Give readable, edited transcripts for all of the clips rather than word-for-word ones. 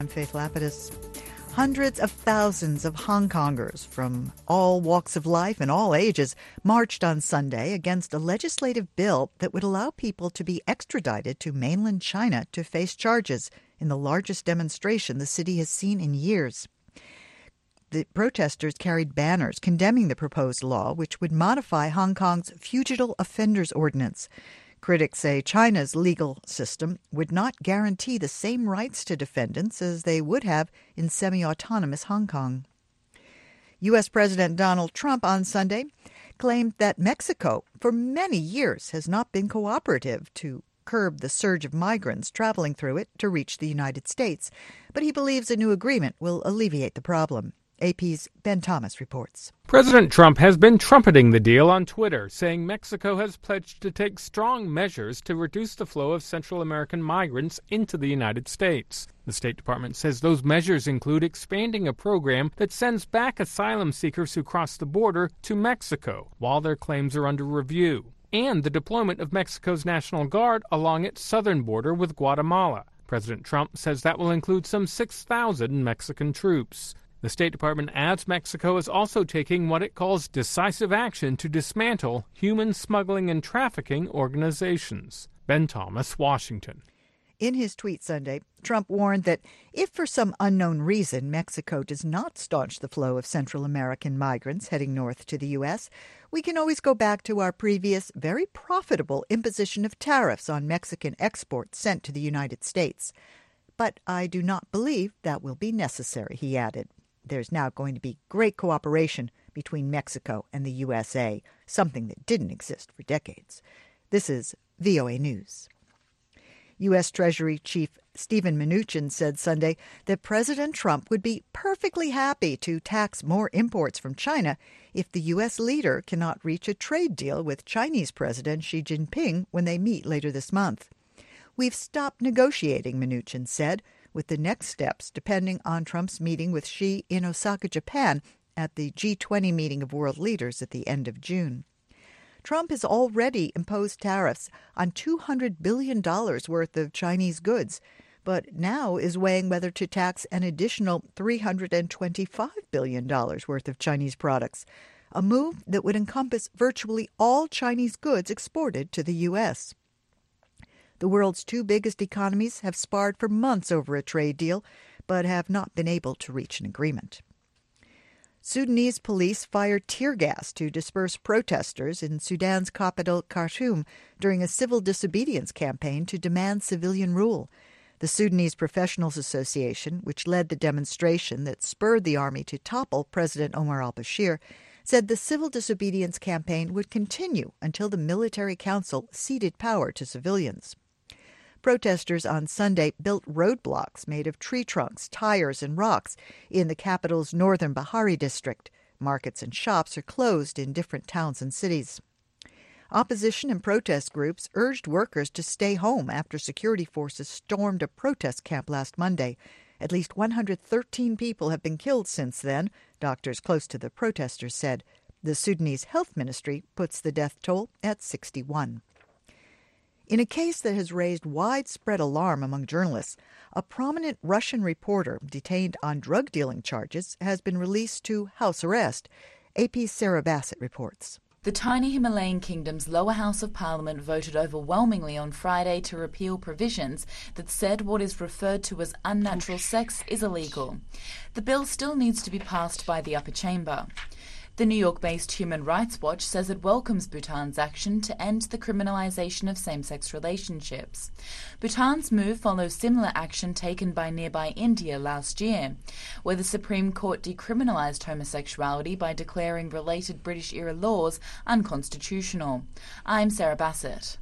I'm Faith Lapidus. Hundreds of thousands of Hong Kongers from all walks of life and all ages marched on Sunday against a legislative bill that would allow people to be extradited to mainland China to face charges in the largest demonstration the city has seen in years. The protesters carried banners condemning the proposed law, which would modify Hong Kong's Fugitive Offenders Ordinance. Critics say China's legal system would not guarantee the same rights to defendants as they would have in semi-autonomous Hong Kong. U.S. President Donald Trump on Sunday claimed that Mexico, for many years, has not been cooperative to curb the surge of migrants traveling through it to reach the United States, but he believes a new agreement will alleviate the problem. AP's Ben Thomas reports. President Trump has been trumpeting the deal on Twitter, saying Mexico has pledged to take strong measures to reduce the flow of Central American migrants into the United States. The State Department says those measures include expanding a program that sends back asylum seekers who cross the border to Mexico while their claims are under review, and the deployment of Mexico's National Guard along its southern border with Guatemala. President Trump says that will include some 6,000 Mexican troops. The State Department adds Mexico is also taking what it calls decisive action to dismantle human smuggling and trafficking organizations. Ben Thomas, Washington. In his tweet Sunday, Trump warned that if for some unknown reason Mexico does not staunch the flow of Central American migrants heading north to the U.S., we can always go back to our previous, very profitable imposition of tariffs on Mexican exports sent to the United States. But I do not believe that will be necessary, he added. There's now going to be great cooperation between Mexico and the USA, something that didn't exist for decades. This is VOA News. U.S. Treasury Chief Steven Mnuchin said Sunday that President Trump would be perfectly happy to tax more imports from China if the U.S. leader cannot reach a trade deal with Chinese President Xi Jinping when they meet later this month. We've stopped negotiating, Mnuchin said, with the next steps depending on Trump's meeting with Xi in Osaka, Japan, at the G20 meeting of world leaders at the end of June. Trump has already imposed tariffs on $200 billion worth of Chinese goods, but now is weighing whether to tax an additional $325 billion worth of Chinese products, a move that would encompass virtually all Chinese goods exported to the U.S. The world's two biggest economies have sparred for months over a trade deal, but have not been able to reach an agreement. Sudanese police fired tear gas to disperse protesters in Sudan's capital, Khartoum, during a civil disobedience campaign to demand civilian rule. The Sudanese Professionals Association, which led the demonstration that spurred the army to topple President Omar al-Bashir, said the civil disobedience campaign would continue until the military council ceded power to civilians. Protesters on Sunday built roadblocks made of tree trunks, tires, and rocks in the capital's northern Bahari district. Markets and shops are closed in different towns and cities. Opposition and protest groups urged workers to stay home after security forces stormed a protest camp last Monday. At least 113 people have been killed since then, doctors close to the protesters said. The Sudanese Health Ministry puts the death toll at 61. In a case that has raised widespread alarm among journalists, a prominent Russian reporter detained on drug-dealing charges has been released to house arrest. AP's Sarah Bassett reports. The tiny Himalayan kingdom's lower house of parliament voted overwhelmingly on Friday to repeal provisions that said what is referred to as unnatural sex is illegal. The bill still needs to be passed by the upper chamber. The New York-based Human Rights Watch says it welcomes Bhutan's action to end the criminalization of same-sex relationships. Bhutan's move follows similar action taken by nearby India last year, where the Supreme Court decriminalized homosexuality by declaring related British-era laws unconstitutional. I'm Sarah Bassett.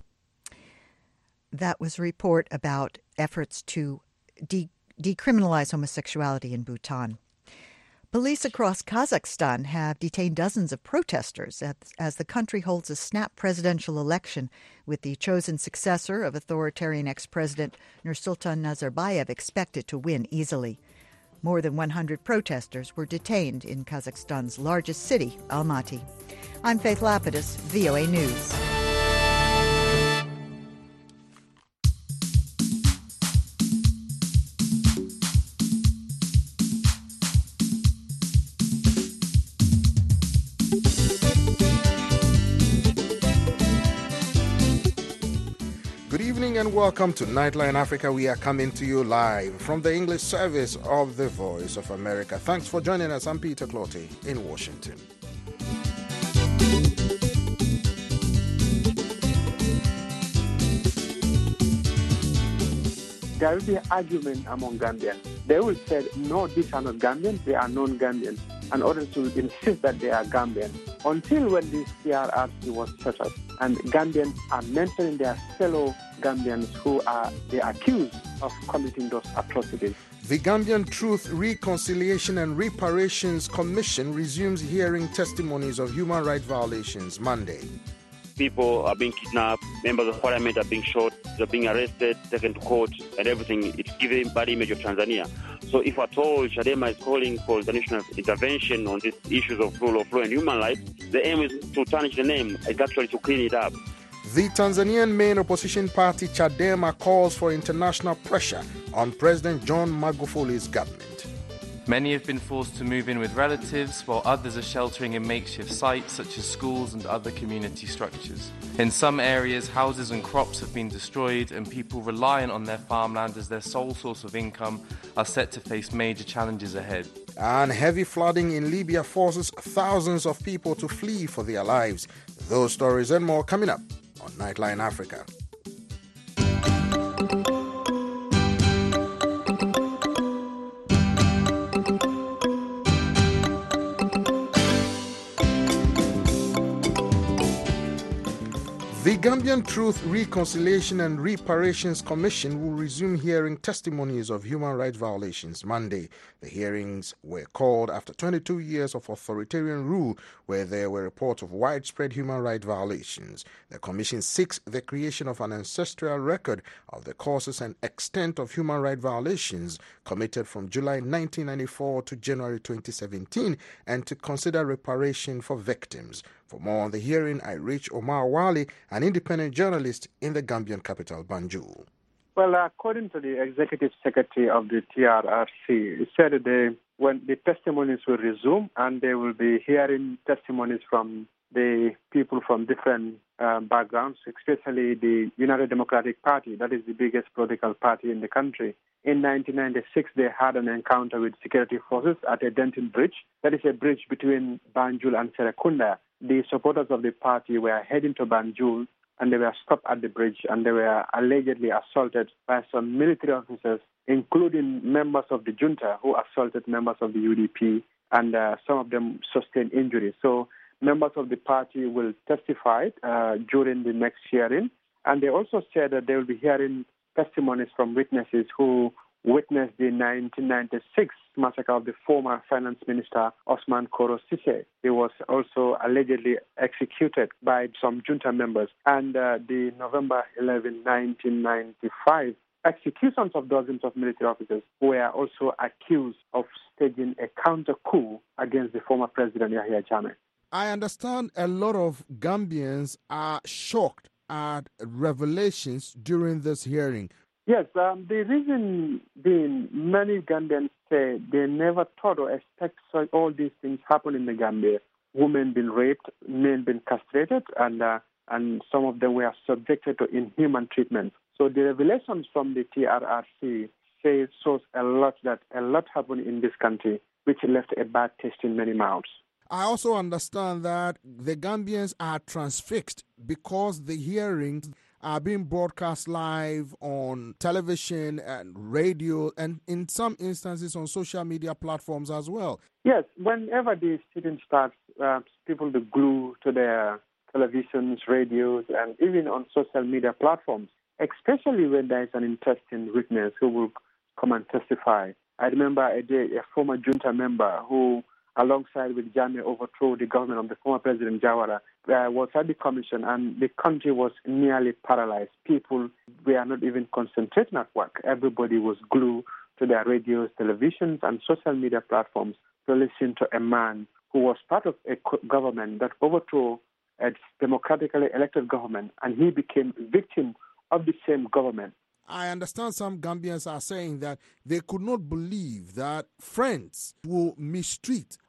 That was a report about efforts to decriminalize homosexuality in Bhutan. Police across Kazakhstan have detained dozens of protesters as the country holds a snap presidential election, with the chosen successor of authoritarian ex-president Nursultan Nazarbayev expected to win easily. More than 100 protesters were detained in Kazakhstan's largest city, Almaty. I'm Faith Lapidus, VOA News. and welcome to Nightline Africa. We are coming to you live from the English service of the Voice of America. Thanks for joining us. I'm Peter Clotty in Washington. There will be an argument among Gambians. They will say, no, these are not Gambians, they are non-Gambians. And others will insist that they are Gambians. Until when this TRRC was set up, and Gambians are mentioning their fellow Gambians who are accused of committing those atrocities. The Gambian Truth, Reconciliation and Reparations Commission resumes hearing testimonies of human rights violations Monday. People are being kidnapped, members of parliament are being shot, they're being arrested, taken to court, and everything. It's giving a bad image of Tanzania. So if at all Chadema is calling for international intervention on these issues of rule of law and human rights, the aim is to tarnish the name. It's actually to clean it up. The Tanzanian main opposition party Chadema calls for international pressure on President John Magufuli's government. Many have been forced to move in with relatives, while others are sheltering in makeshift sites such as schools and other community structures. In some areas, houses and crops have been destroyed, and people reliant on their farmland as their sole source of income are set to face major challenges ahead. And heavy flooding in Libya forces thousands of people to flee for their lives. Those stories and more coming up on Nightline Africa. The Gambian Truth, Reconciliation and Reparations Commission will resume hearing testimonies of human rights violations Monday. The hearings were called after 22 years of authoritarian rule where there were reports of widespread human rights violations. The commission seeks the creation of an ancestral record of the causes and extent of human rights violations committed from July 1994 to January 2017 and to consider reparation for victims. For more on the hearing, I reach Omar Wali, an independent journalist in the Gambian capital, Banjul. Well, according to the executive secretary of the TRRC, he said that when the testimonies will resume and they will be hearing testimonies from the people from different backgrounds, especially the United Democratic Party, that is the biggest political party in the country. In 1996, they had an encounter with security forces at a Denton Bridge. That is a bridge between Banjul and Serekunda. The supporters of the party were heading to Banjul and they were stopped at the bridge and they were allegedly assaulted by some military officers, including members of the junta who assaulted members of the UDP, and some of them sustained injuries. So members of the party will testify during the next hearing, and they also said that they will be hearing testimonies from witnesses who witnessed the 1996 massacre of the former finance minister Osman Koro Sise. He was also allegedly executed by some junta members. And the November 11, 1995 executions of dozens of military officers who were also accused of staging a counter-coup against the former president Yahya Jammeh. I understand a lot of Gambians are shocked at revelations during this hearing. Yes, the reason being many Gambians say they never thought or expect all these things happen in the Gambia. Women being raped, men being castrated, and some of them were subjected to inhuman treatment. So the revelations from the TRRC shows a lot happened in this country, which left a bad taste in many mouths. I also understand that the Gambians are transfixed because the hearings are being broadcast live on television and radio and in some instances on social media platforms as well. Yes, whenever the sitting starts, people do glue to their televisions, radios, and even on social media platforms, especially when there is an interesting witness who will come and testify. I remember a former junta member who, alongside with Jammeh, overthrew the government of the former President Jawara, was at the commission, and the country was nearly paralyzed. People were not even concentrating at work. Everybody was glued to their radios, televisions, and social media platforms to listen to a man who was part of a government that overthrew a democratically elected government, and he became victim of the same government. I understand some Gambians are saying that they could not believe that friends will mistreat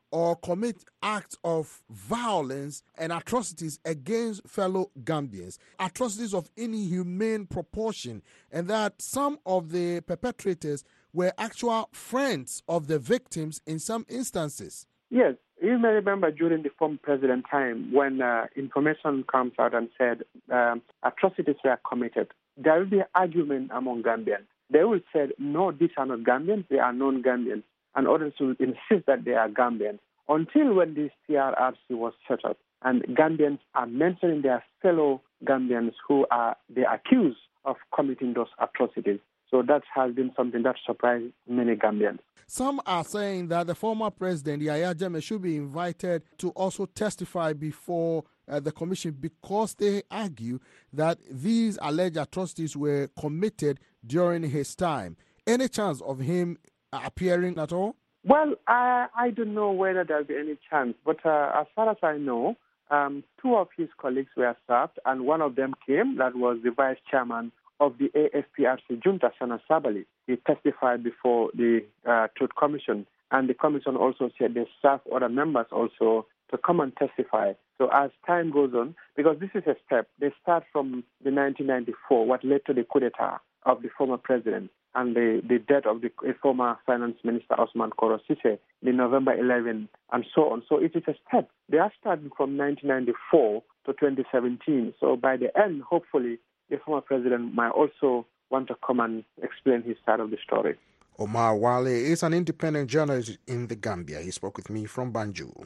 or commit acts of violence and atrocities against fellow Gambians, atrocities of inhumane proportion, and that some of the perpetrators were actual friends of the victims in some instances. Yes, you may remember during the former president time when information comes out and said atrocities were committed. There will be an argument among Gambians. They will say, no, these are not Gambians, they are non-Gambians, and others will insist that they are Gambians. Until when this TRRC was set up, and Gambians are mentioning their fellow Gambians who are they accused of committing those atrocities. So that has been something that surprised many Gambians. Some are saying that the former president, Yahya Jammeh, should be invited to also testify before the commission because they argue that these alleged atrocities were committed during his time. Any chance of him appearing at all? Well, I don't know whether there'll be any chance, but as far as I know, two of his colleagues were served, and one of them came, that was the vice chairman of the AFPRC junta, Sana Sabali. He testified before the Truth Commission, and the commission also said they serve other members also to come and testify. So as time goes on, because this is a step, they start from the 1994, what led to the coup d'etat of the former president and the death of the former finance minister Osman Koro Sise, the November 11, and so on. So it is a step. They are starting from 1994 to 2017. So by the end, hopefully, the former president might also want to come and explain his side of the story. Omar Wale is an independent journalist in the Gambia. He spoke with me from Banjul.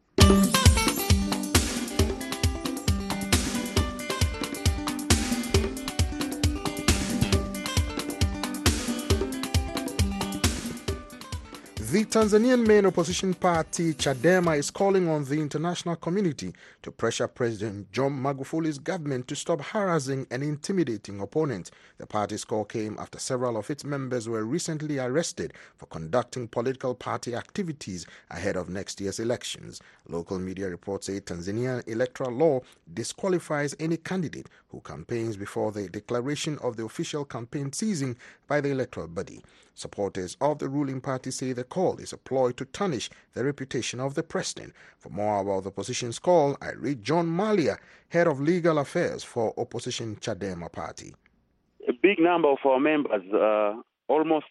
The Tanzanian main opposition party, Chadema, is calling on the international community to pressure President John Magufuli's government to stop harassing and intimidating opponents. The party's call came after several of its members were recently arrested for conducting political party activities ahead of next year's elections. Local media reports say Tanzanian electoral law disqualifies any candidate who campaigns before the declaration of the official campaign season by the electoral body. Supporters of the ruling party say the call is a ploy to tarnish the reputation of the president. For more about the opposition's call, I read John Malia, head of legal affairs for opposition Chadema party. A big number of our members, almost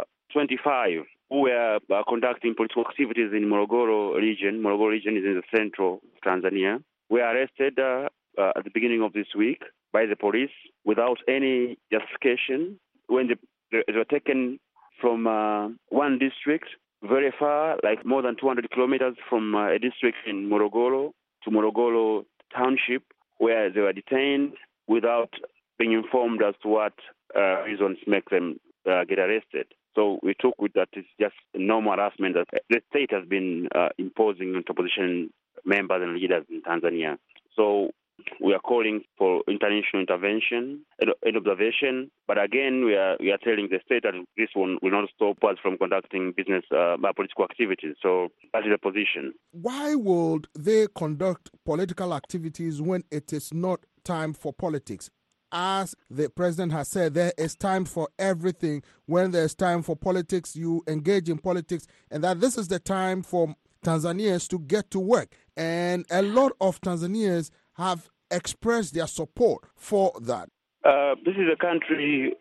25, who were conducting political activities in Morogoro region. Morogoro region is in the central Tanzania. Were arrested at the beginning of this week by the police without any justification. When they were taken from one district very far, like more than 200 kilometers from a district in Morogoro to Morogoro Township, where they were detained without being informed as to what reasons make them get arrested. So we took with that it's just normal harassment that the state has been imposing on opposition members and leaders in Tanzania. So we are calling for international intervention and observation, but again, we are telling the state that this one will not stop us from conducting business political activities. So that is the position. Why would they conduct political activities when it is not time for politics? As the president has said, there is time for everything. When there's time for politics, you engage in politics, and that this is the time for Tanzanians to get to work. And a lot of Tanzanians have expressed their support for that. This is a country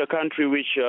which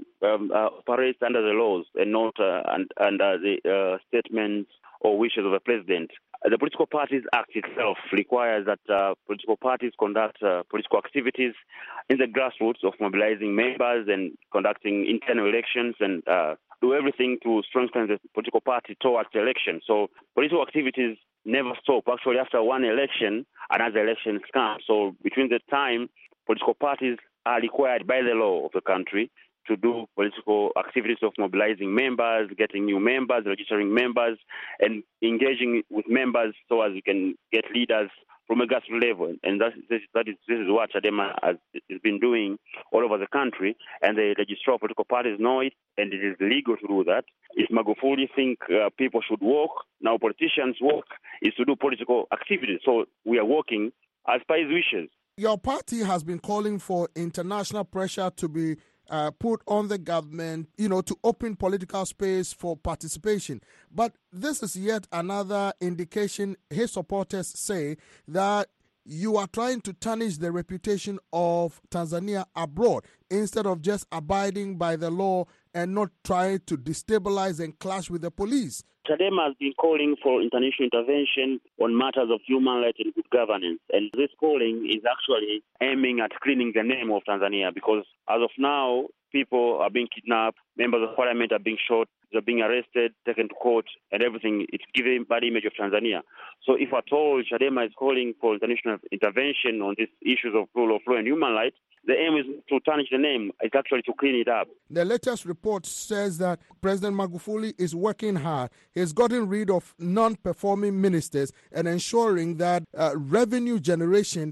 operates under the laws and not under the statements or wishes of the president. The Political Parties Act itself requires that political parties conduct political activities in the grassroots of mobilizing members and conducting internal elections and do everything to strengthen the political party towards the election. So political activities never stop. Actually, after one election, another election comes. So between the time, political parties are required by the law of the country to do political activities of mobilizing members, getting new members, registering members, and engaging with members so as we can get leaders from a grassroots level. And this is what Chadema has been doing all over the country, and the registrar of political parties know it, and it is legal to do that. If Magufuli think people should work, now politicians work, is to do political activities. So we are working as per his wishes. Your party has been calling for international pressure to be put on the government, to open political space for participation. But this is yet another indication, his supporters say, that you are trying to tarnish the reputation of Tanzania abroad instead of just abiding by the law and not trying to destabilize and clash with the police. Chadema has been calling for international intervention on matters of human rights and good governance. And this calling is actually aiming at cleaning the name of Tanzania, because as of now, people are being kidnapped, members of parliament are being shot, they're being arrested, taken to court, and everything. It's giving bad image of Tanzania. So if at all Chadema is calling for international intervention on these issues of rule of law and human rights, the aim is to tarnish the name. It's actually to clean it up. The latest report says that President Magufuli is working hard. He's gotten rid of non-performing ministers and ensuring that revenue generation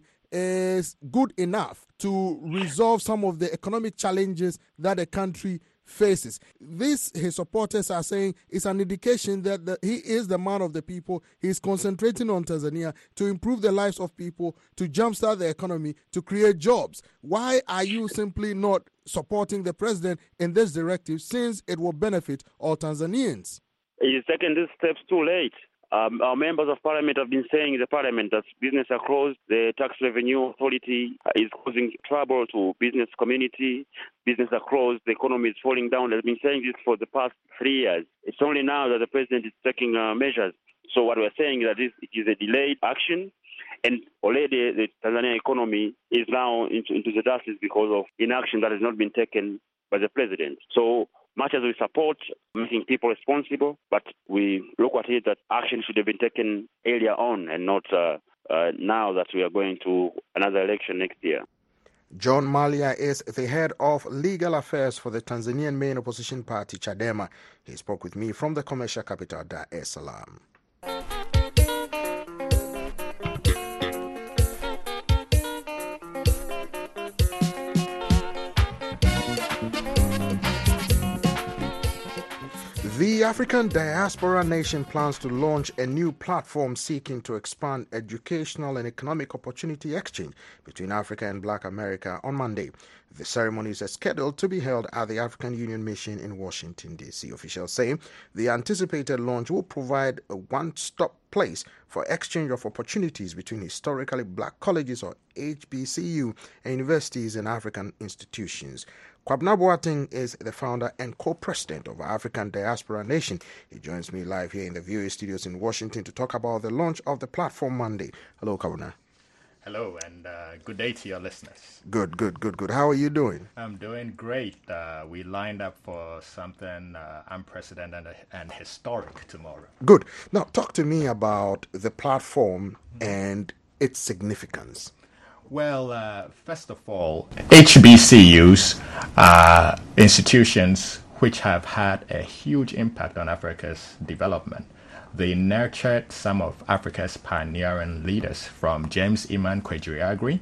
is good enough to resolve some of the economic challenges that the country faces. This, his supporters are saying, is an indication that he is the man of the people. He's concentrating on Tanzania to improve the lives of people, to jumpstart the economy, to create jobs. Why are you simply not supporting the president in this directive, since it will benefit all Tanzanians? He's taken these steps too late. Our members of parliament have been saying in the parliament that business are closed, the tax revenue authority is causing trouble to business community, business are closed, the economy is falling down. They've been saying this for the past 3 years. It's only now that the president is taking measures. So what we're saying is that it is a delayed action, and already the Tanzania economy is now into the dust because of inaction that has not been taken by the president. So much as we support making people responsible, but we look at it that action should have been taken earlier on and not now that we are going to another election next year. John Malia is the head of legal affairs for the Tanzanian main opposition party, Chadema. He spoke with me from the commercial capital, Dar es Salaam. The African Diaspora Nation plans to launch a new platform seeking to expand educational and economic opportunity exchange between Africa and Black America on Monday. The ceremonies are scheduled to be held at the African Union Mission in Washington, D.C. Officials say the anticipated launch will provide a one-stop place for exchange of opportunities between historically black colleges, or HBCU, and universities and African institutions. Kwabena Boateng is the founder and co-president of African Diaspora Nation. He joins me live here in the VOA studios in Washington to talk about the launch of the platform Monday. Hello, Kwabena. Hello, and good day to your listeners. Good. How are you doing? I'm doing great. We lined up for something unprecedented and historic tomorrow. Good. Now, talk to me about the platform and its significance. Well, first of all, HBCUs are institutions which have had a huge impact on Africa's development. They nurtured some of Africa's pioneering leaders, from James Iman Kwegyir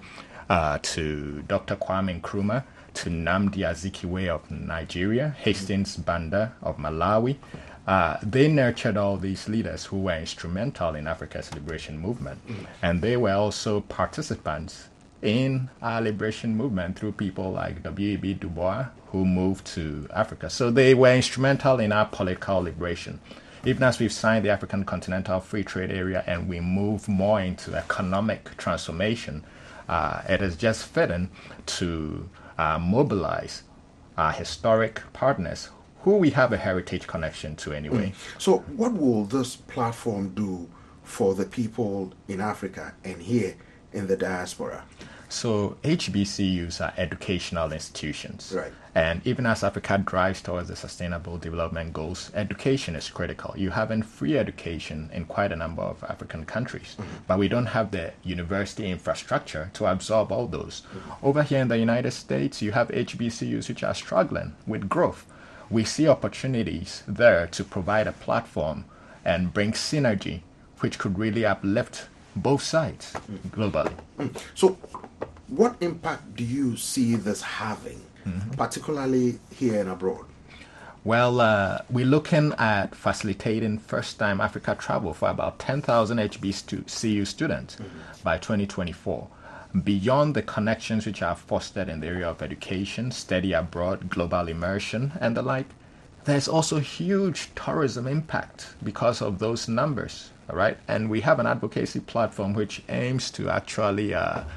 to Dr. Kwame Nkrumah, to Nnamdi Azikiwe of Nigeria, Hastings Banda of Malawi. They nurtured all these leaders who were instrumental in Africa's liberation movement. And they were also participants in our liberation movement through people like W.E.B. Du Bois, who moved to Africa. So they were instrumental in our political liberation. Even as we've signed the African Continental Free Trade Area and we move more into economic transformation, it is just fitting to mobilize our historic partners who we have a heritage connection to anyway. So what will this platform do for the people in Africa and here in the diaspora? So HBCUs are educational institutions. Right. And even as Africa drives towards the Sustainable Development Goals, education is critical. You have free education in quite a number of African countries, but we don't have the university infrastructure to absorb all those. Over here in the United States, you have HBCUs which are struggling with growth. We see opportunities there to provide a platform and bring synergy, which could really uplift both sides globally. So what impact do you see this having, particularly here and abroad? Well, we're looking at facilitating first-time Africa travel for about 10,000 HBCU students by 2024. beyond the connections which are fostered in the area of education, study abroad, global immersion, and the like, there's also huge tourism impact because of those numbers, all right? And we have an advocacy platform which aims to actually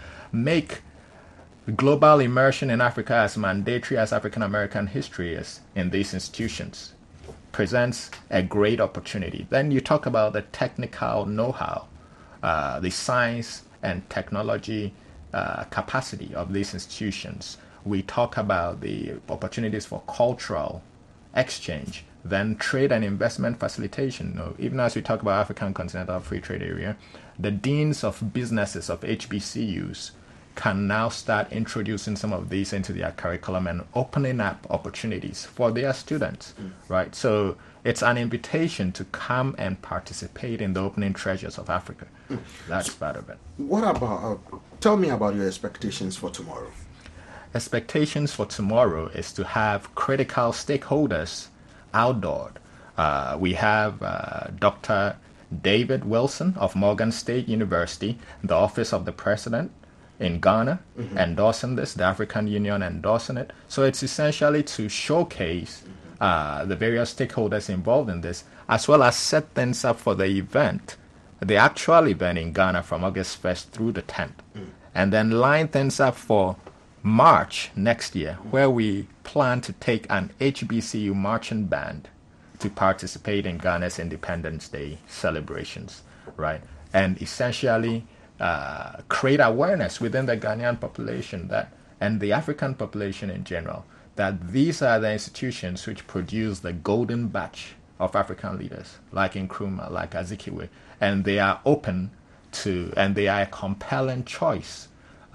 make global immersion in Africa as mandatory as African American history is in these institutions. Presents a great opportunity. Then you talk about the technical know-how, the science and technology capacity of these institutions. We talk about the opportunities for cultural exchange, then trade and investment facilitation. Even as we talk about African Continental Free Trade Area, the deans of businesses of HBCUs can now start introducing some of these into their curriculum and opening up opportunities for their students, right? So it's an invitation to come and participate in the opening treasures of Africa. That's part of it. What about, tell me about your expectations for tomorrow. Expectations for tomorrow is to have critical stakeholders outdoor. We have Dr. David Wilson of Morgan State University, the Office of the President in Ghana, endorsing this, the African Union endorsing it. So it's essentially to showcase the various stakeholders involved in this, as well as set things up for the event, the actual event in Ghana from August 1st through the 10th, and then line things up for March next year, where we plan to take an HBCU marching band to participate in Ghana's Independence Day celebrations, right? And essentially create awareness within the Ghanaian population that, and the African population in general, that these are the institutions which produce the golden batch of African leaders, like Nkrumah, like Azikiwe, and they are open to, and they are a compelling choice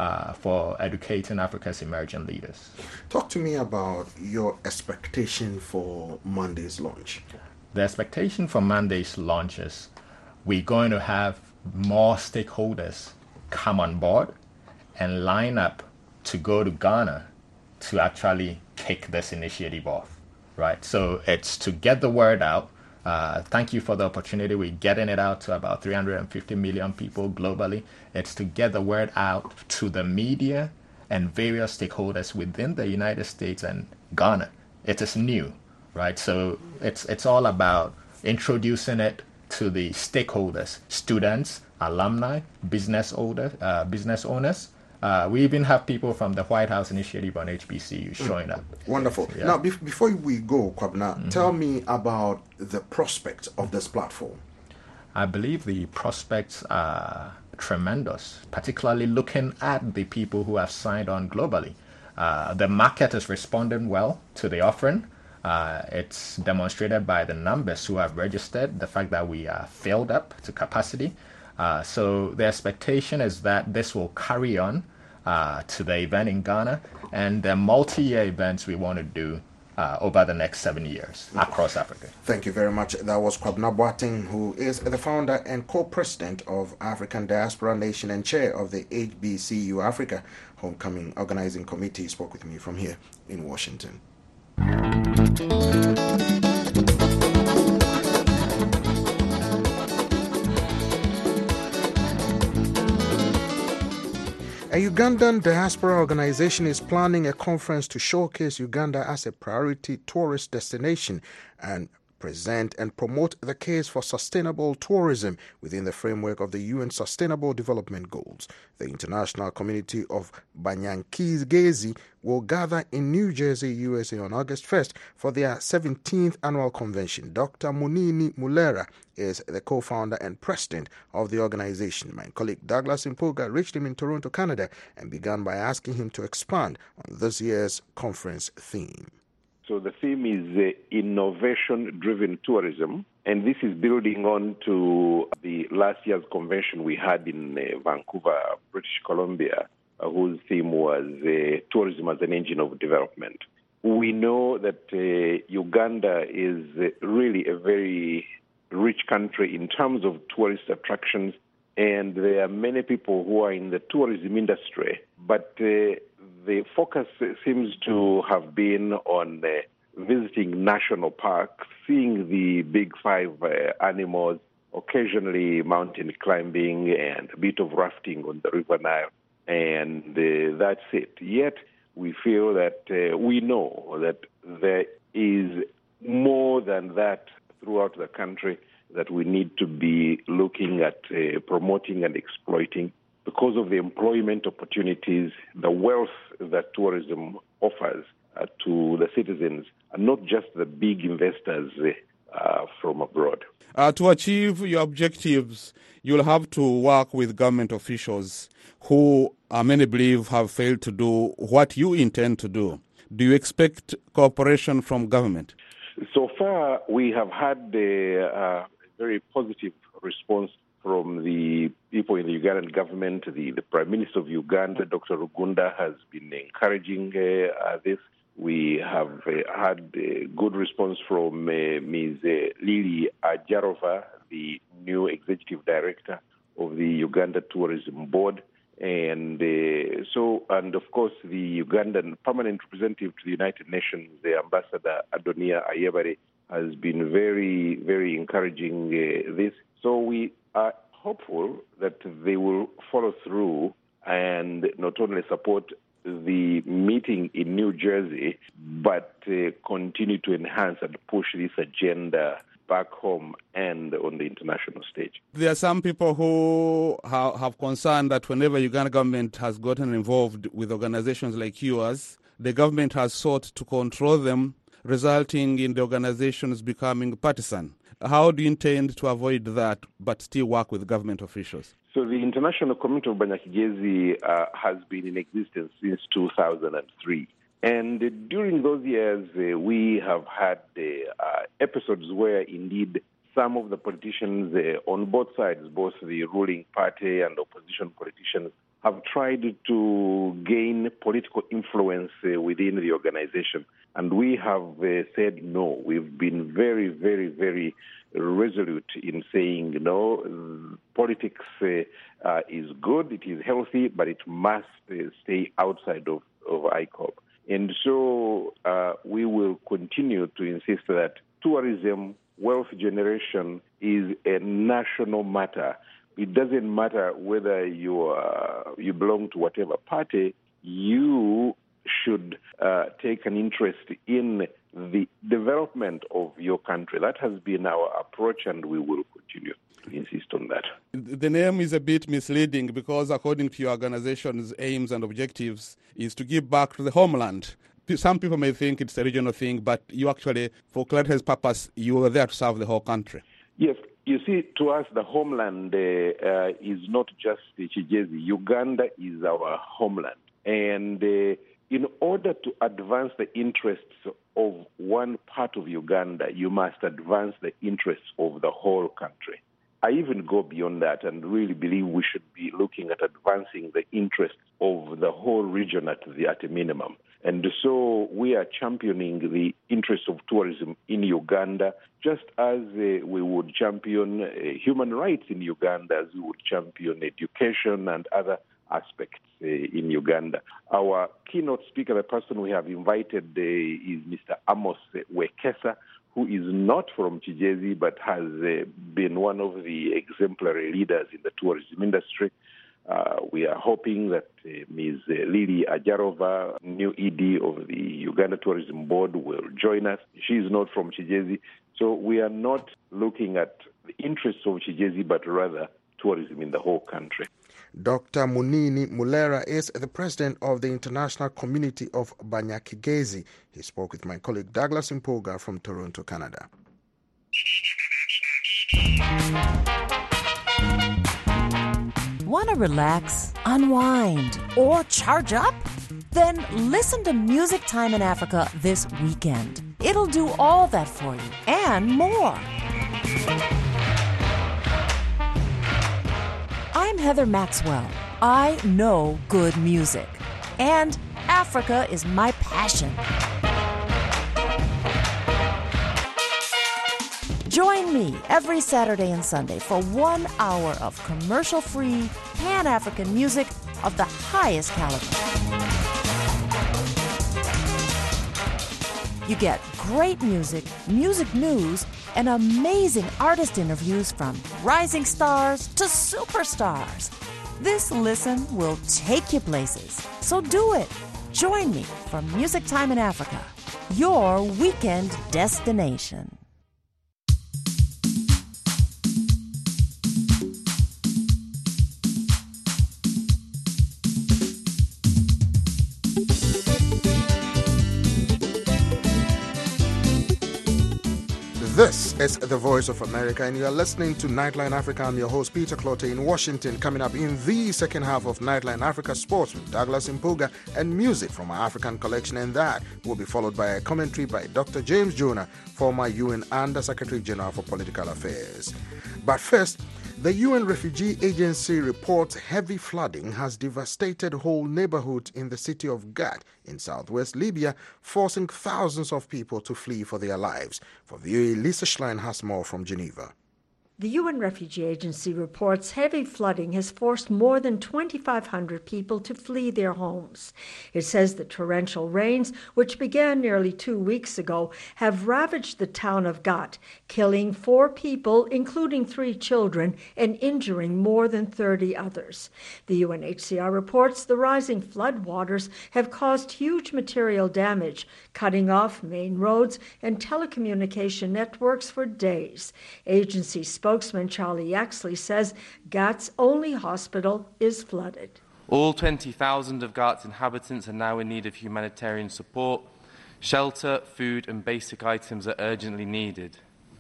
for educating Africa's emerging leaders. Talk to me about your expectation for Monday's launch. The expectation for Monday's launch is we're going to have more stakeholders come on board and line up to go to Ghana to actually kick this initiative off, right? So it's to get the word out. Thank you for the opportunity. We're getting it out to about 350 million people globally. It's to get the word out to the media and various stakeholders within the United States and Ghana. It is new, right? So it's all about introducing it to the stakeholders, students, alumni, business owners. We even have people from the White House Initiative on HBCU showing up. Wonderful. Yeah. Now, before we go, Kwabena, tell me about the prospects of this platform. I believe the prospects are tremendous, particularly looking at the people who have signed on globally. The market is responding well to the offering. It's demonstrated by the numbers who have registered, the fact that we are filled up to capacity. So the expectation is that this will carry on to the event in Ghana and the multi-year events we want to do over the next 7 years across Africa. Thank you very much. That was Kwabena Boateng, who is the founder and co-president of African Diaspora Nation and chair of the HBCU Africa Homecoming Organizing Committee. He spoke with me from here in Washington. A Ugandan diaspora organization is planning a conference to showcase Uganda as a priority tourist destination and present and promote the case for sustainable tourism within the framework of the UN Sustainable Development Goals. The international community of Banyankigezi will gather in New Jersey, USA on August 1st for their 17th annual convention. Dr. Munini Mulera is the co-founder and president of the organization. My colleague Douglas Impuga reached him in Toronto, Canada, and began by asking him to expand on this year's conference theme. So the theme is innovation-driven tourism, and this is building on to the last year's convention we had in Vancouver, British Columbia, whose theme was tourism as an engine of development. We know that Uganda is really a very rich country in terms of tourist attractions, and there are many people who are in the tourism industry, but the focus seems to have been on visiting national parks, seeing the big five animals, occasionally mountain climbing and a bit of rafting on the River Nile. and that's it. Yet we feel that we know that there is more than that throughout the country that we need to be looking at promoting and exploiting because of the employment opportunities, the wealth that tourism offers to the citizens, and not just the big investors from abroad. To achieve your objectives, you'll have to work with government officials who many believe have failed to do what you intend to do. Do you expect cooperation from government? So far, we have had a very positive response from the people in the Ugandan government. The Prime Minister of Uganda, Dr. Rugunda, has been encouraging this. We have had a good response from Ms. Lily Ajarova, the new executive director of the Uganda Tourism Board. And of course, the Ugandan permanent representative to the United Nations, the Ambassador Adonia Ayebare, has been very, very encouraging this. So we are hopeful that they will follow through and not only support the meeting in New Jersey, but continue to enhance and push this agenda back home and on the international stage. There are some people who have concern that whenever Uganda government has gotten involved with organizations like yours, the government has sought to control them, resulting in the organizations becoming partisan. How do you intend to avoid that but still work with government officials? So the International Community of Banyakigezi has been in existence since 2003. And during those years, we have had episodes where indeed some of the politicians on both sides, both the ruling party and opposition politicians, have tried to gain political influence within the organization. And we have said no. We've been very, very, very resolute in saying no. Politics is good, it is healthy, but it must stay outside of ICOB. And so we will continue to insist that tourism, wealth generation is a national matter. It doesn't matter whether you belong to whatever party. You should take an interest in the development of your country. That has been our approach, and we will continue to insist on that. The name is a bit misleading because according to your organization's aims and objectives is to give back to the homeland. Some people may think it's a regional thing, but you actually, for clarity's purpose, you are there to serve the whole country. Yes. You see, to us, the homeland is not just Chijezi. Uganda is our homeland. And in order to advance the interests of one part of Uganda, you must advance the interests of the whole country. I even go beyond that and really believe we should be looking at advancing the interests of the whole region at a minimum. And so we are championing the interests of tourism in Uganda, just as we would champion human rights in Uganda, as we would champion education and other aspects in Uganda. Our keynote speaker, the person we have invited, is Mr. Amos Wekesa, who is not from Chijezi but has been one of the exemplary leaders in the tourism industry. We are hoping that Ms. Lily Ajarova, new ED of the Uganda Tourism Board, will join us. She is not from Chijezi, so we are not looking at the interests of Chijezi, but rather tourism in the whole country. Dr. Munini Mulera is the president of the International Community of Banyakigezi. He spoke with my colleague Douglas Impoga from Toronto, Canada. Want to relax, unwind, or charge up? Then listen to Music Time in Africa this weekend. It'll do all that for you and more. I'm Heather Maxwell. I know good music, and Africa is my passion. Join me every Saturday and Sunday for 1 hour of commercial-free Pan-African music of the highest caliber. You get great music, music news, and amazing artist interviews from rising stars to superstars. This listen will take you places. So do it. Join me for Music Time in Africa, your weekend destination. This is the Voice of America, and you are listening to Nightline Africa. I'm your host, Peter Clotte, in Washington. Coming up in the second half of Nightline Africa Sports with Douglas Mpuga and music from our African collection, and that will be followed by a commentary by Dr. James Jonah, former UN Under Secretary General for Political Affairs. But first, the UN Refugee Agency reports heavy flooding has devastated whole neighborhoods in the city of Gat in southwest Libya, forcing thousands of people to flee for their lives. For VOA, Lisa Schlein has more from Geneva. The UN Refugee Agency reports heavy flooding has forced more than 2,500 people to flee their homes. It says the torrential rains, which began nearly 2 weeks ago, have ravaged the town of Gat, killing 4 people, including 3 children, and injuring more than 30 others. The UNHCR reports the rising floodwaters have caused huge material damage, cutting off main roads and telecommunication networks for days. Agency spokesman Charlie Yaxley says Gat's only hospital is flooded. All 20,000 of Gat's inhabitants are now in need of humanitarian support. Shelter, food and basic items are urgently needed.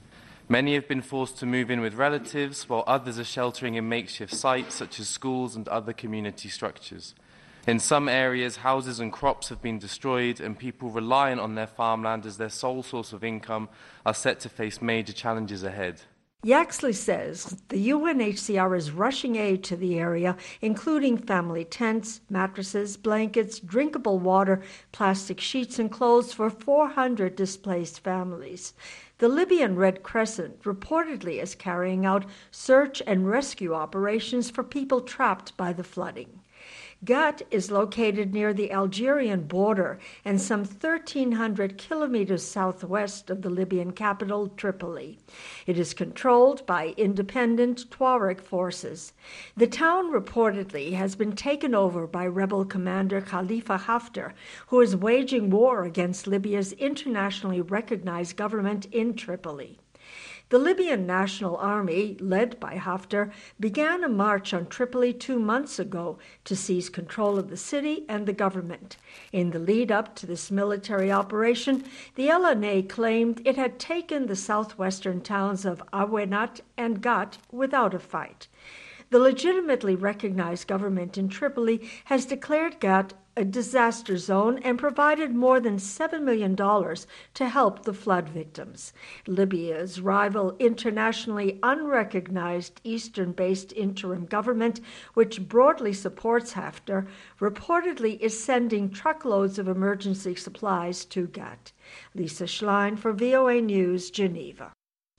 Many have been forced to move in with relatives, while others are sheltering in makeshift sites such as schools and other community structures. In some areas, houses and crops have been destroyed, and people reliant on their farmland as their sole source of income are set to face major challenges ahead. Yaxley says the UNHCR is rushing aid to the area, including family tents, mattresses, blankets, drinkable water, plastic sheets, and clothes for 400 displaced families. The Libyan Red Crescent reportedly is carrying out search and rescue operations for people trapped by the flooding. Gat is located near the Algerian border and some 1,300 kilometers southwest of the Libyan capital, Tripoli. It is controlled by independent Tuareg forces. The town reportedly has been taken over by rebel commander Khalifa Haftar, who is waging war against Libya's internationally recognized government in Tripoli. The Libyan National Army, led by Haftar, began a march on Tripoli 2 months ago to seize control of the city and the government. In the lead-up to this military operation, the LNA claimed it had taken the southwestern towns of Awenat and Gat without a fight. The legitimately recognized government in Tripoli has declared Gat a disaster zone and provided more than $7 million to help the flood victims. Libya's rival internationally unrecognized Eastern-based interim government, which broadly supports Haftar, reportedly is sending truckloads of emergency supplies to Gat. Lisa Schlein for VOA News, Geneva.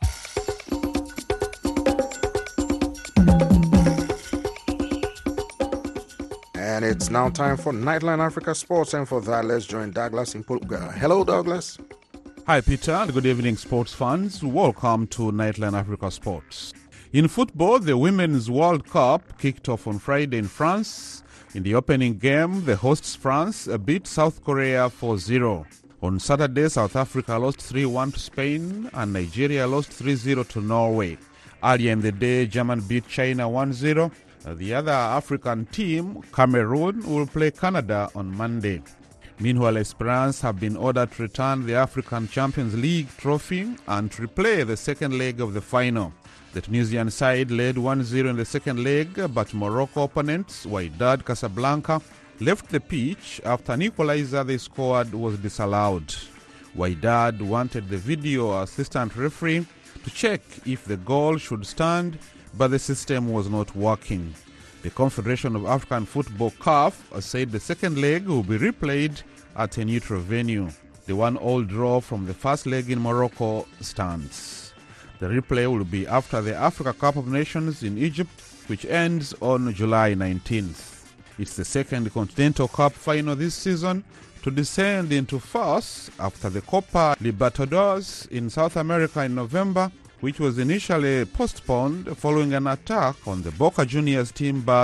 And it's now time for Nightline Africa Sports, and for that, let's join Douglas Mpuga. Hello, Douglas. Hi, Peter, and good evening, sports fans. Welcome to Nightline Africa Sports. In football, the Women's World Cup kicked off on Friday in France. In the opening game, the hosts France beat South Korea 4-0. On Saturday, South Africa lost 3-1 to Spain, and Nigeria lost 3-0 to Norway. Earlier in the day, Germany beat China 1-0. The other African team, Cameroon, will play Canada on Monday. Meanwhile, Esperance have been ordered to return the African Champions League trophy and replay the second leg of the final. The Tunisian side led 1-0 in the second leg, but Morocco opponents, Wydad Casablanca, left the pitch after an equalizer they scored was disallowed. Wydad wanted the video assistant referee to check if the goal should stand, but the system was not working. The Confederation of African Football (CAF) said the second leg will be replayed at a neutral venue. The 1-1 draw from the first leg in Morocco stands. The replay will be after the Africa Cup of Nations in Egypt, which ends on July 19th. It's the second Continental Cup final this season to descend into farce after the Copa Libertadores in South America in November, which was initially postponed following an attack on the Boca Juniors team bus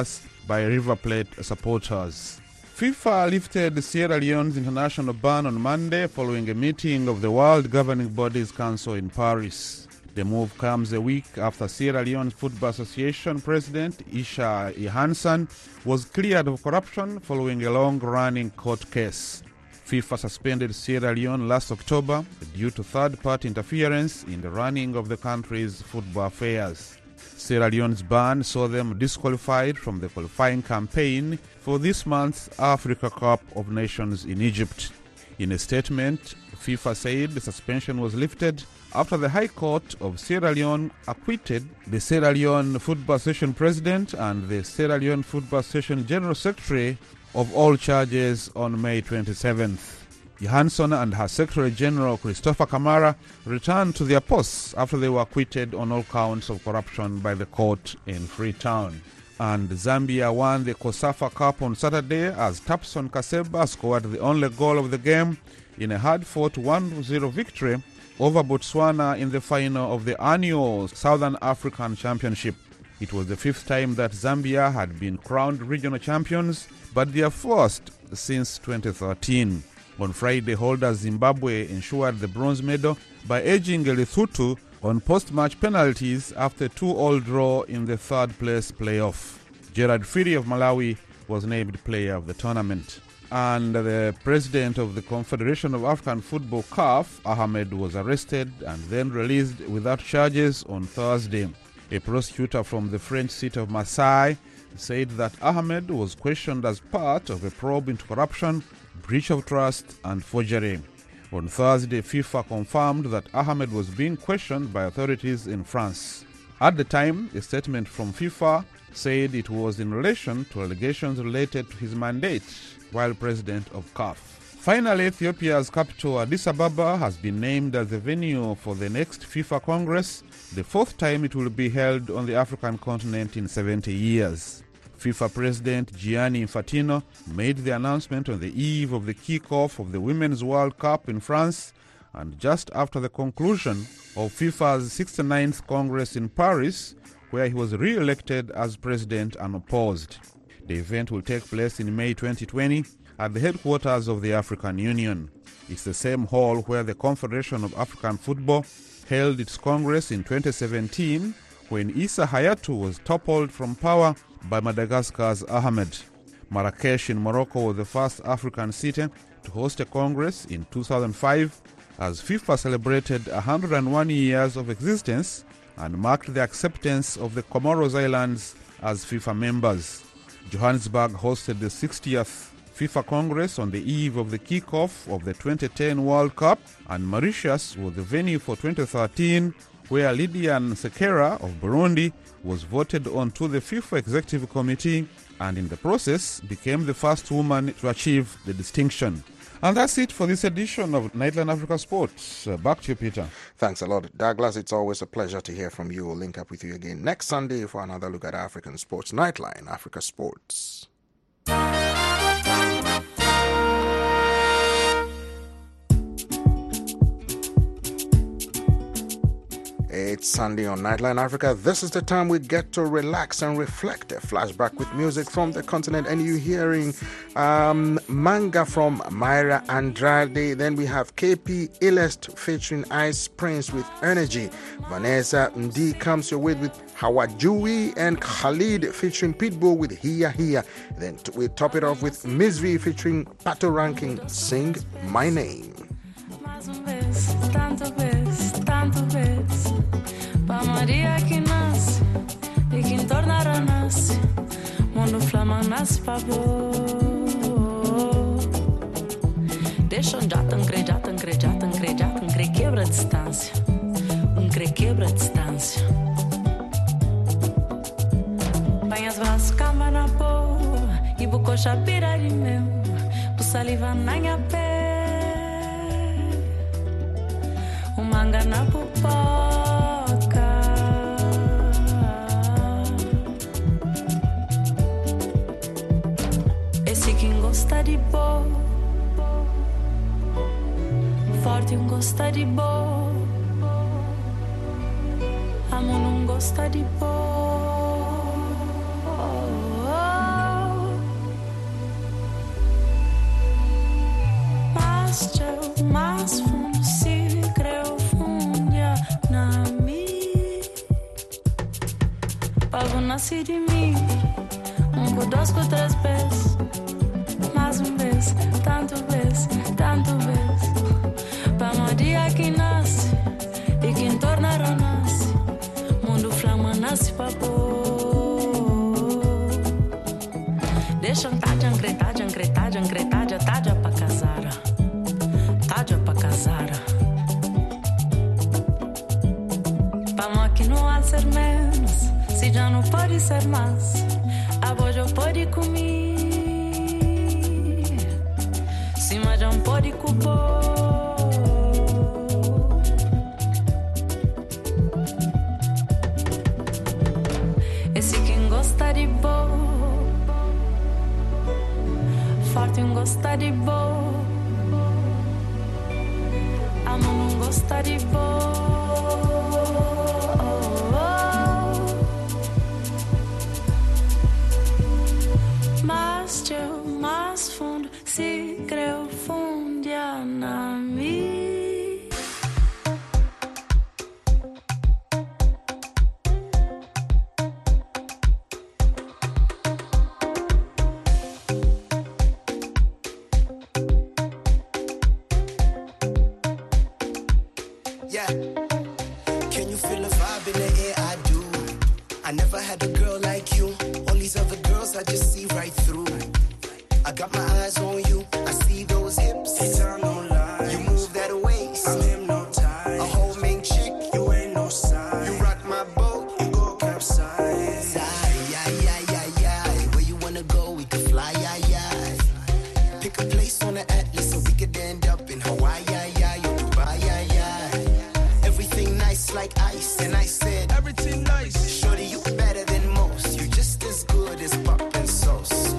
by River Plate supporters. FIFA lifted Sierra Leone's international ban on Monday following a meeting of the World Governing Bodies Council in Paris. The move comes a week after Sierra Leone Football Association President Issa Johansson was cleared of corruption following a long-running court case. FIFA suspended Sierra Leone last October due to third-party interference in the running of the country's football affairs. Sierra Leone's ban saw them disqualified from the qualifying campaign for this month's Africa Cup of Nations in Egypt. In a statement, FIFA said the suspension was lifted after the High Court of Sierra Leone acquitted the Sierra Leone Football Association President and the Sierra Leone Football Association General Secretary of all charges on May 27th. Johansson and her Secretary General Christopher Kamara returned to their posts after they were acquitted on all counts of corruption by the court in Freetown. And Zambia won the COSAFA Cup on Saturday as Tapson Kaseba scored the only goal of the game in a hard-fought 1-0 victory over Botswana in the final of the annual Southern African Championship. It was the fifth time that Zambia had been crowned regional champions, but their first since 2013. On Friday, holders Zimbabwe ensured the bronze medal by edging Lesotho on post-match penalties after a 2-2 draw in the third-place playoff. Gerard Phiri of Malawi was named player of the tournament. And the president of the Confederation of African Football, CAF, Ahmed, was arrested and then released without charges on Thursday. A prosecutor from the French city of Marseille said that Ahmed was questioned as part of a probe into corruption, breach of trust and forgery. On Thursday, FIFA confirmed that Ahmed was being questioned by authorities in France. At the time, a statement from FIFA said it was in relation to allegations related to his mandate while president of CAF. Finally, Ethiopia's capital Addis Ababa has been named as the venue for the next FIFA Congress, the fourth time it will be held on the African continent in 70 years. FIFA President Gianni Infantino made the announcement on the eve of the kickoff of the Women's World Cup in France and just after the conclusion of FIFA's 69th Congress in Paris, where he was re-elected as president unopposed. The event will take place in May 2020 at the headquarters of the African Union. It's the same hall where the Confederation of African Football held its Congress in 2017 when Issa Hayatou was toppled from power by Madagascar's Ahmed. Marrakesh in Morocco was the first African city to host a Congress in 2005 as FIFA celebrated 101 years of existence and marked the acceptance of the Comoros Islands as FIFA members. Johannesburg hosted the 60th FIFA Congress on the eve of the kickoff of the 2010 World Cup, and Mauritius was the venue for 2013, where Lydiane Sekera of Burundi was voted onto the FIFA Executive Committee and in the process became the first woman to achieve the distinction. And that's it for this edition of Nightline Africa Sports. Back to you, Peter. Thanks a lot, Douglas. It's always a pleasure to hear from you. We'll link up with you again next Sunday for another look at African sports. Nightline Africa Sports. It's Sunday on Nightline Africa. This is the time we get to relax and reflect. A flashback with music from the continent, and you're hearing Manga from Myra Andrade. Then we have KP Illest featuring Ice Prince with Energy. Vanessa Ndi comes your way with Hawajui, and Khalid featuring Pitbull with Hiya Hiya. Then we top it off with Miss V featuring Pato Ranking, Sing My Name. Pa Maria que nasce e que tornar a nasce, mundo flama nasce pa bo. Deixa já tão quebra distância, quebra distância. Banhas vas cama na boa e bucocha pira de meu, pu saliva na minha pé, manga na pupa. Gosta di boa, forte gosta di boa, amo não gosta di boa. Pago nasci de mim, conosco 3 vezes. Mais vez, tanto vez, para um dia que nasce e quem torna a nasce. Mundo flama nasce para pôr. Deixa taja, taja para casar. Taja para casar. Para máquina ser menos, se já não pode ser mais. A voz já pode comer. Se mas já não pode cupor. Esse quem gosta de boa, forte não gosta de boa, a mão não gosta de boa. Mas teu mais fundo se creu fundia na mim. Yeah, can you feel the vibe in the air? I do. I never had a girl like you. All these other girls I just see right through. I got my eyes on you. I see those hips. Hey, time don't lie. You move that waist. I'm hypnotized. A whole main chick. You ain't no sign. You rock my boat. You go capsize. Where you wanna go? We can fly. Pick a place on the atlas so we could end up in Hawaii. Dubai. Everything nice like ice. And I said everything nice. Shorty, you better than most. You just as good as pop and sauce.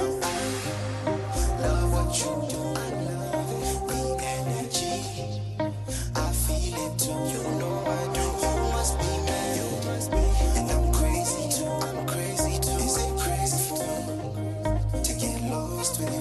Love what you do. I love it. The energy. I feel it too. You know I do. You must be mad. You must be. And I'm crazy too. I'm crazy too. Is it crazy too? To get lost with you.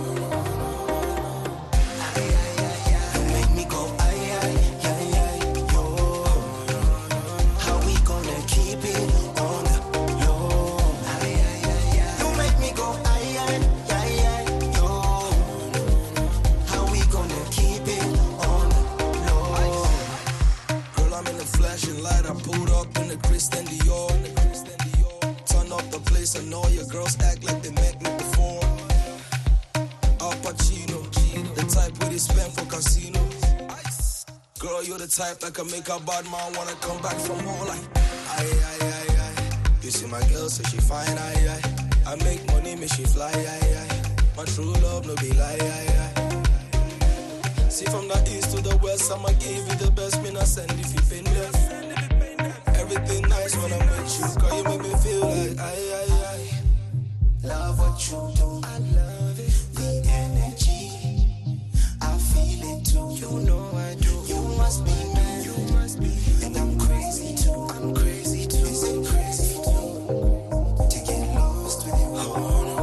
You make me go yo. How we gonna keep it on the low? You make me go yo. How we gonna keep it on the low? Girl, I'm in the flashing light. I pulled up in the Christian Dior. Turn up the place. I know your girls act like they met me before. Al Pacino, the type where they spend for casino. Girl, you're the type that can make a bad man wanna come back from home like aye. You see my girl, say she fine, aye. I make money, make she fly, aye. My true love, no be lie, See from the east to the west, I'ma give you the best, me not send if you been there. Everything nice when I'm with you, girl, you make me feel like aye. Love what you do. I love it. The energy. I feel it too. You know I do. You must be mad. You must be. And I'm crazy too. I'm crazy too. Is it crazy too? To get lost with you. Oh, no.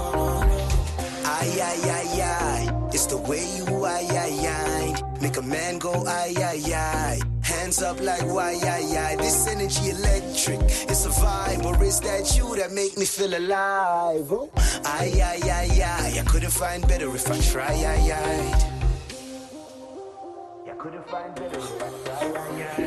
Aye. It's the way you aye. Make a man go aye. Hands up like why. This energy electric. It's a vibe, or is that you that make me feel alive? Oh, aye. I couldn't find better if I try. I couldn't find better if I try.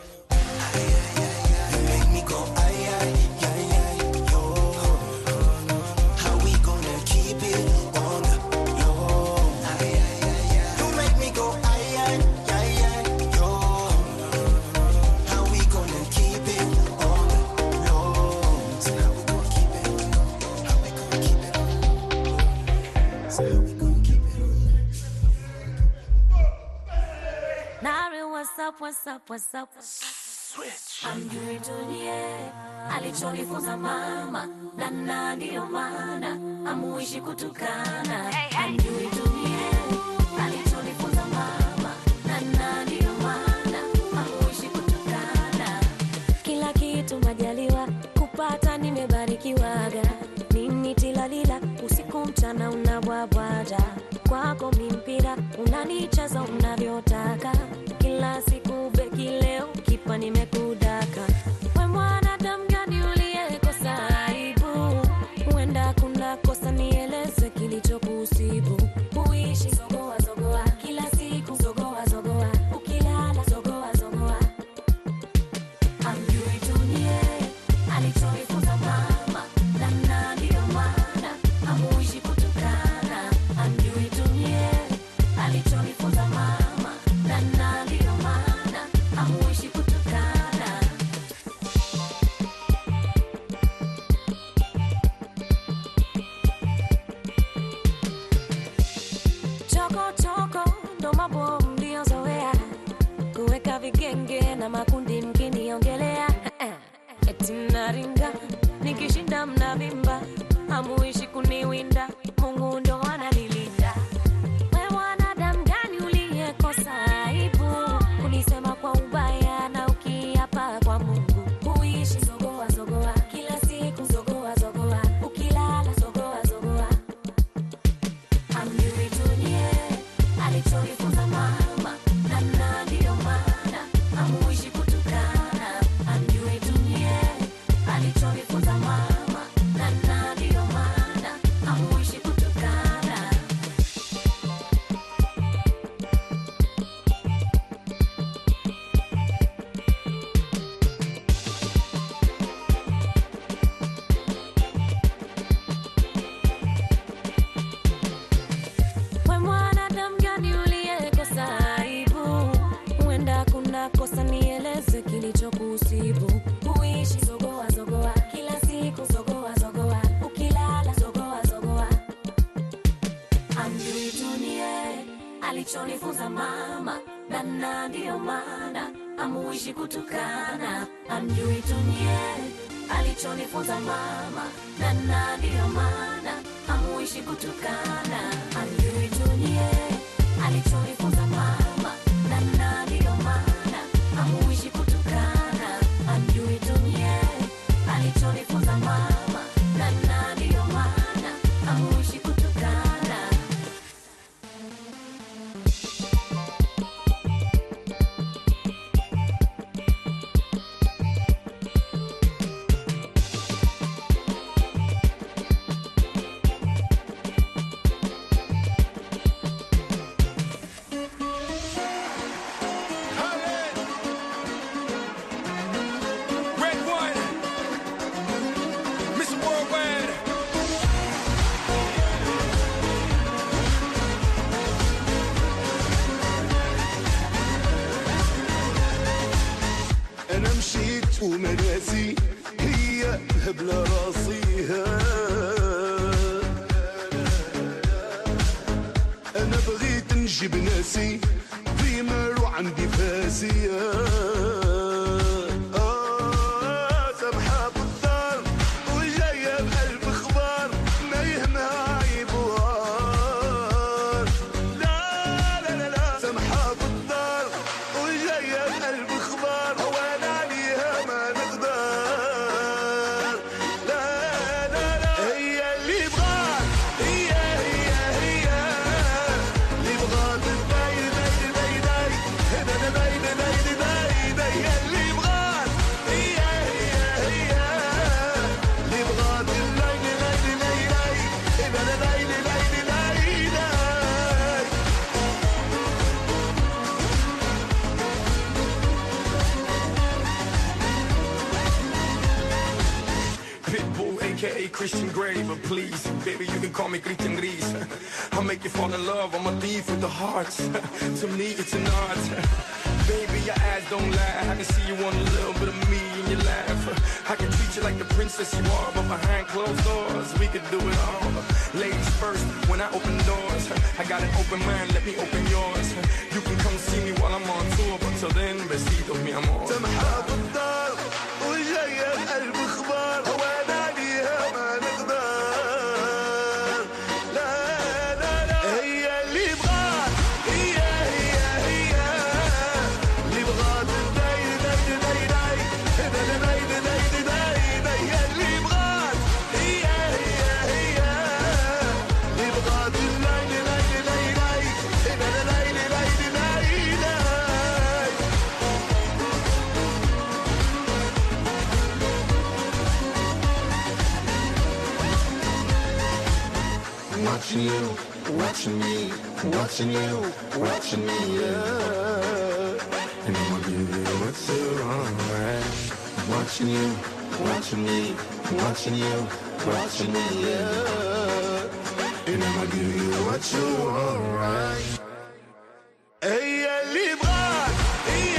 You make me go aye. Yo. How we gonna keep it on the low? You make me go aye. Yo. How we gonna keep it on the low? So now we gonna keep it. How we gonna keep it? So how we gonna keep it? Nari, what's up? Switch. Amjui dunie, alichonifunza mama, na ndio maana amuishi kutukana. Amjui dunie, alichonifunza mama, na ndio maana amuishi kutukana. Kila kitu majaliwa, kupata nimebarikiwaga. Mimi tilalila, usiku mchana unabwabwaja. Kwako mimpira, unanicheza unavyotaka. Kila siku beki leo, kipa nimekudaka. We mwanadamu gani uliye aibu. Kuishi zogoa zogoa, kila siku zogoa zogoa, ukilala zogoa zogoa. Amjui dunie alichonifunza mama, na ndio maana amuishi kutukana. Amjui dunie alichonifunza mama, na ndio maana amuishi kutukana. Amjui dunie alichonifunza mama, na ndio maana amuishi kutukana. Amjui dunie alichonifunza mama, na ndio maana amuishi kutukana. ومناسي هي هبل راسيها أنا بغيت نجيب ناسي ديما روح عندي فاسية سامحة بالدار وجاية بقلب خبار ما يهمها عيبوار لا لا لا لا سامحة بالدار وجاية بقلب خبار وانا عليها ما نقدر لا لا لا هي اللي بغات هي اللي بغات البايد بايد بايد هنا بايد بايد بايد هي اللي بغات هي اللي بغات الليل ليل ليل هنا بايد بايد بايد Pitbull, aka Christian Grey, but please, baby, you can call me Christian Gris. I'll make you fall in love, I'm a thief with the hearts. To me, it's an art. Baby, your eyes don't lie. I can see you want a little bit of me in your laugh. I can treat you like the princess you are, but behind closed doors, we could do it all. Ladies first, when I open doors, I got an open mind, let me open yours. You can come see me while I'm on tour, but till then, besitos, mi amor. سامحة بالدار وجاية بقلب خبار وانا عليها ما نقدر لا لا لا هي اللي بغات هي اللي بغات البايد بايد بايد هذا بايد بايد بايد هي اللي بغات هي اللي بغات الليل ليل ليل هذا بايد بايد بايد Watching you, watching me, watching you, watching me, yeah. And I'ma give you what's alright. Watching you, watching me, watching you, watching me, yeah. And I'ma give you what's alright. هي اللي بغات هي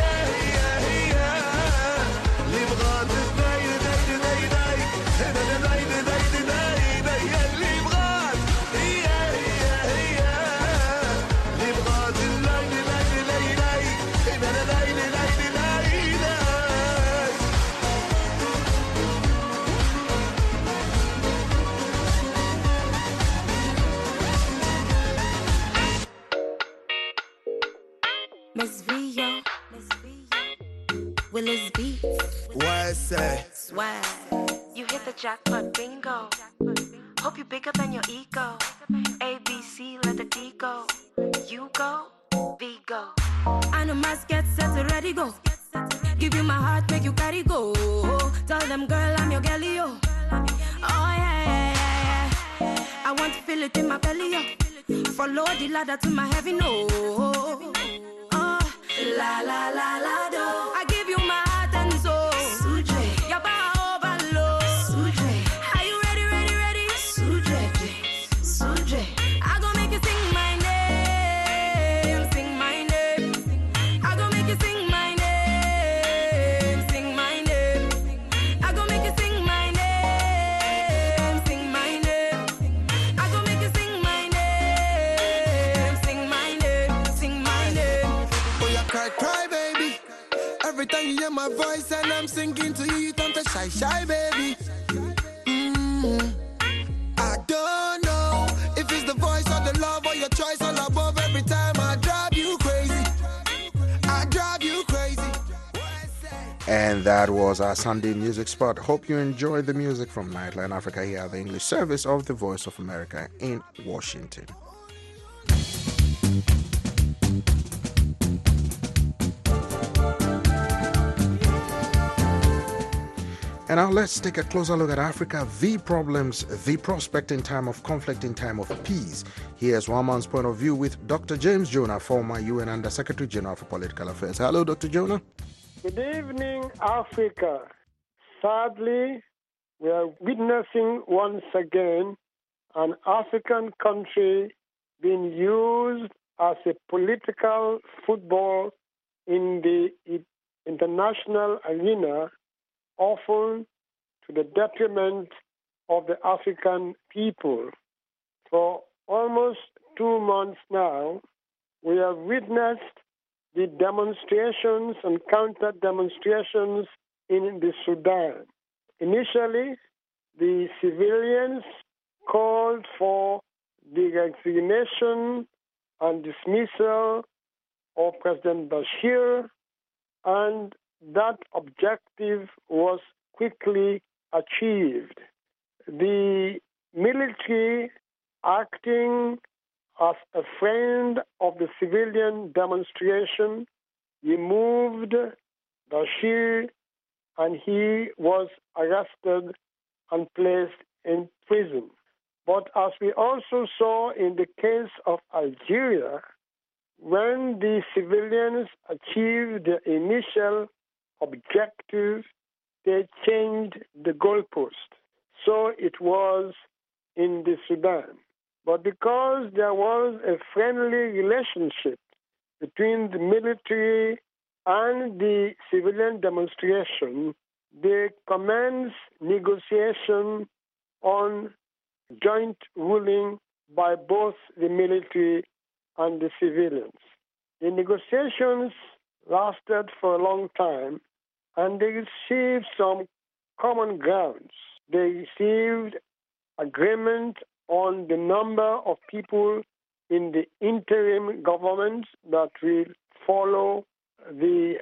اللي بغات البايد بايد بايد هذا بايد بايد بايد هي اللي بغات هي اللي بغات الليل ليل ليل هذا بايد بايد بايد Miss Vio, Willis Beats, Why say? swag. You hit the jackpot, bingo. Hope you bigger than your ego. ABC, let the D go. You go, V go. I know must get set to ready go. Give you my heart, make you carry go. Tell them, girl, I'm your girlie, yo. Oh yeah. I want to feel it in my belly, yo. Follow the ladder to my heaven, no. La la la la do. I give you my heart and soul. Suje. Yaba overload. Suje. Are you ready, ready, ready? Suje. Suje. I gon' make you sing my name. Sing my name. I gon' make you sing my name. Sing my name. shy, shy baby. I don't know if it's the voice or the love or your choice all above. Every time I drive you crazy. I drive you crazy. And that was our Sunday music spot. Hope you enjoyed the music from Nightline Africa here at the English service of the Voice of America in Washington. And now let's take a closer look at Africa, the problems, the prospect in time of conflict, in time of peace. Here's one man's point of view with Dr. James Jonah, former UN Under-Secretary General for Political Affairs. Hello, Dr. Jonah. Good evening, Africa. Sadly, we are witnessing once again an African country being used as a political football in the international arena, often to the detriment of the African people. For almost 2 months now, we have witnessed the demonstrations and counter-demonstrations in the Sudan. Initially, the civilians called for the resignation and dismissal of President Bashir, and that objective was quickly achieved. The military, acting as a friend of the civilian demonstration, removed Bashir, and he was arrested and placed in prison. But as we also saw in the case of Algeria, when the civilians achieved the initial objective, they changed the goalpost. So it was in the Sudan. But because there was a friendly relationship between the military and the civilian demonstration, they commenced negotiation on joint ruling by both the military and the civilians. The negotiations lasted for a long time, and they received some common grounds. They received agreement on the number of people in the interim government that will follow the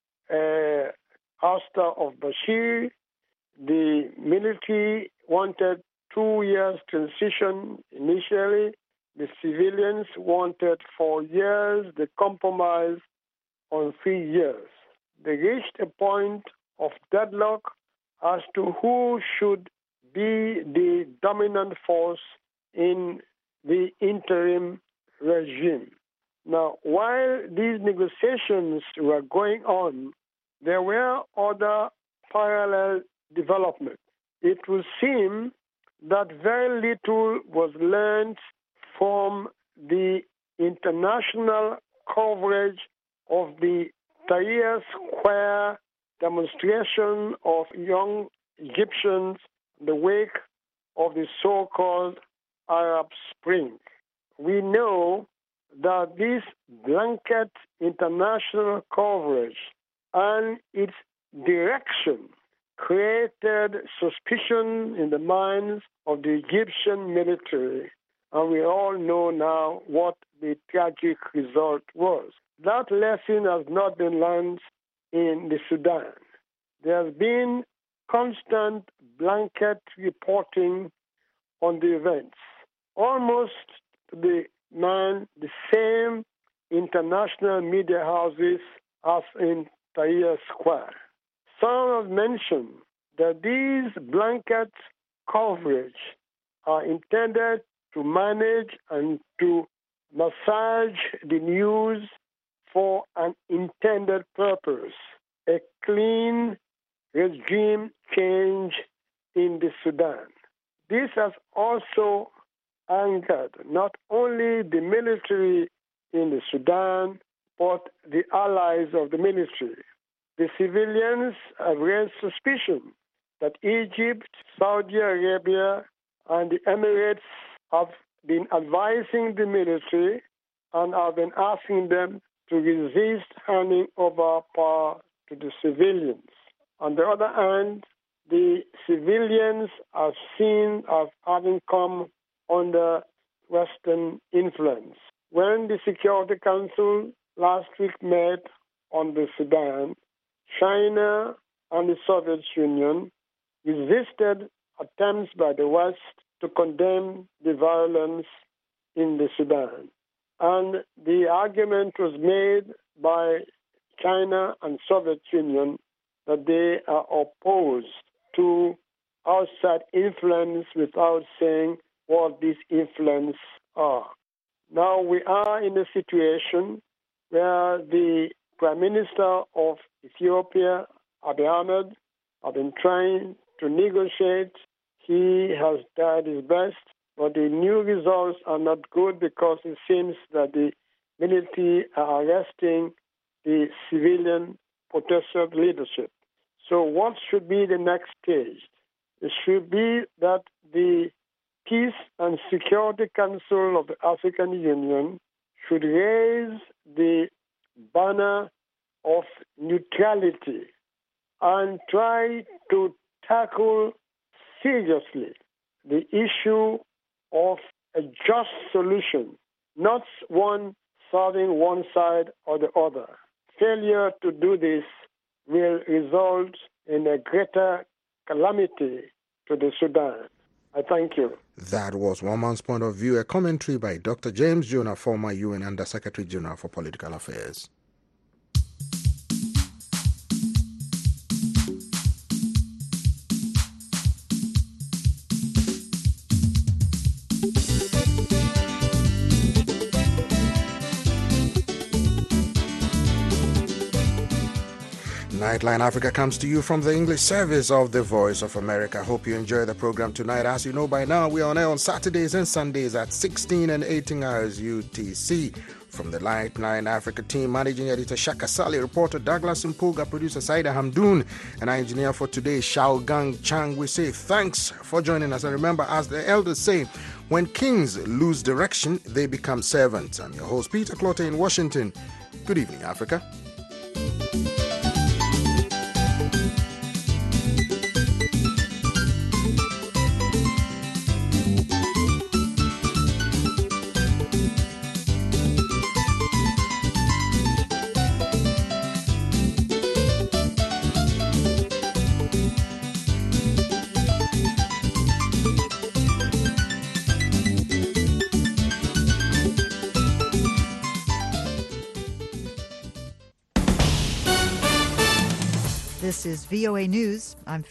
ouster of Bashir. The military wanted 2 years transition initially. The civilians wanted 4 years. They compromised on 3 years. They reached a point of deadlock as to who should be the dominant force in the interim regime. Now, while these negotiations were going on, there were other parallel developments. It would seem that very little was learned from the international coverage of the Tahrir Square demonstration of young Egyptians in the wake of the so-called Arab Spring. We know that this blanket international coverage and its direction created suspicion in the minds of the Egyptian military, and we all know now what the tragic result was. That lesson has not been learned in the Sudan. There has been constant blanket reporting on the events, almost the same international media houses as in Tahrir Square. Some have mentioned that these blanket coverage are intended to manage and to massage the news for an intended purpose, a clean regime change in the Sudan. This has also angered not only the military in the Sudan, but the allies of the military. The civilians have raised suspicion that Egypt, Saudi Arabia, and the Emirates have been advising the military and have been asking them to resist handing over power to the civilians. On the other hand, the civilians are seen as having come under Western influence. When the Security Council last week met on the Sudan, China and the Soviet Union resisted attempts by the West to condemn the violence in the Sudan. And the argument was made by China and Soviet Union that they are opposed to outside influence without saying what this influence are. Now we are in a situation where the Prime Minister of Ethiopia, Abiy Ahmed, have been trying to negotiate. He has tried his best, but the new results are not good because it seems that the military are arresting the civilian protester leadership. So what should be the next stage? It should be that the Peace and Security Council of the African Union should raise the banner of neutrality and try to tackle seriously the issue of a just solution, not one serving one side or the other. Failure to do this will result in a greater calamity to the Sudan. I thank you. That was One Man's Point of View, a commentary by Dr. James Jonah, former UN Under-Secretary General for Political Affairs. Nightline Africa comes to you from the English service of the Voice of America. Hope you enjoy the program tonight. As you know by now, we are on air on Saturdays and Sundays at 16 and 18 hours UTC. From the Nightline Africa team, Managing Editor Shaka Sali, reporter Douglas Mpuga, producer Saida Hamdoun, and our engineer for today, Shao Gang Chang, we say thanks for joining us. And remember, as the elders say, when kings lose direction, they become servants. I'm your host, Peter Clotter in Washington. Good evening, Africa. This is VOA News. I'm